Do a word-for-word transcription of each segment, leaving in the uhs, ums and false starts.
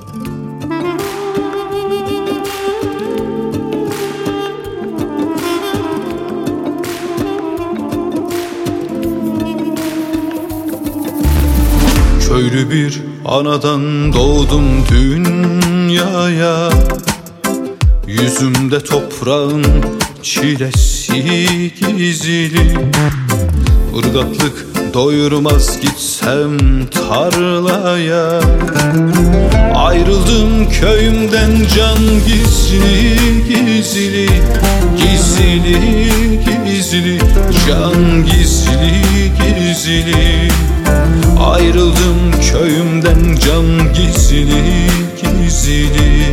Köylü bir anadan doğdum dünyaya, yüzümde toprağın çilesi gizli. Irgatlık doyurmaz gitsem tarlaya, ayrıldım köyümden can gizli gizli. Gizli gizli, can gizli gizli. Ayrıldım köyümden can gizli gizli.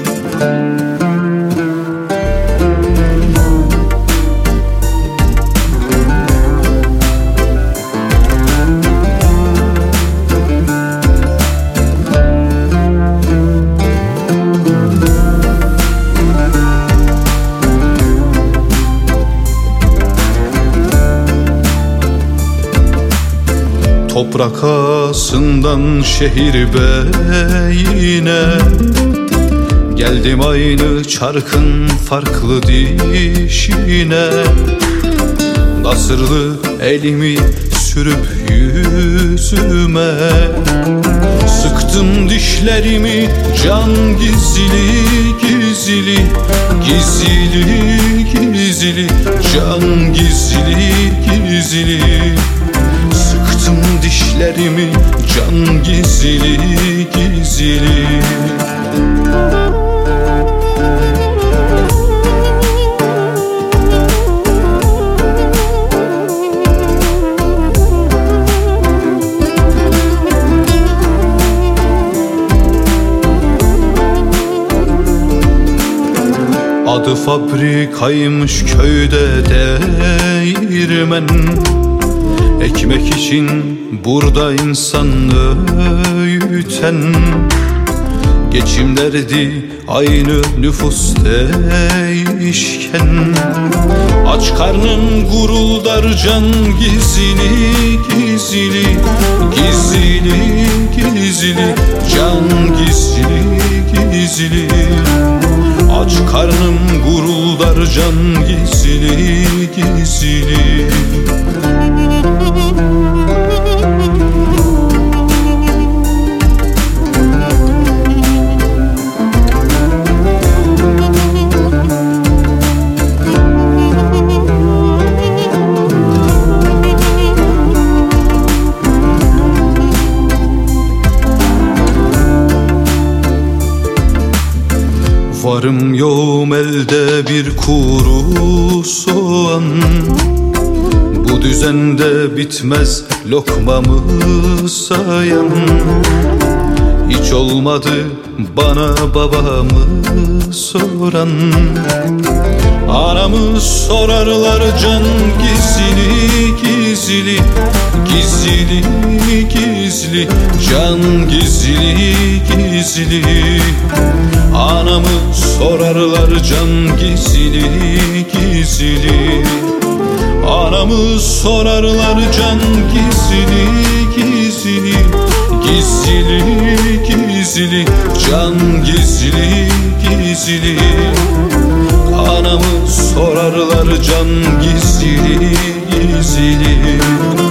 Toprak asından şehir beyine, geldim aynı çarkın farklı dişine. Nasırlı elimi sürüp yüzüme, sıktım dişlerimi can gizli gizli. Gizli gizli, can gizli gizli. Sıktım dişlerimi can gizli gizli. Adı fabrikaymış köyde değirmen, ekmek için burada insan öğüten. Geçim derdi aynı nüfus değişken, aç karnım guruldar can gizli gizli. Gizli gizli, can gizli gizli. Aç karnım guruldar can gizli gizli. Varım yoğum elde bir kuru soğan, bu düzende bitmez lokmamı sayan. Hiç olmadı bana babamı soran, anamı sorarlar can gizli gizli. Gizli gizli, can gizli gizli. Anamı sorarlar can gizli gizli. Anamı sorarlar can gizli gizli. Gizli gizli, can gizli gizli. Anamı sorarlar can gizli gizli.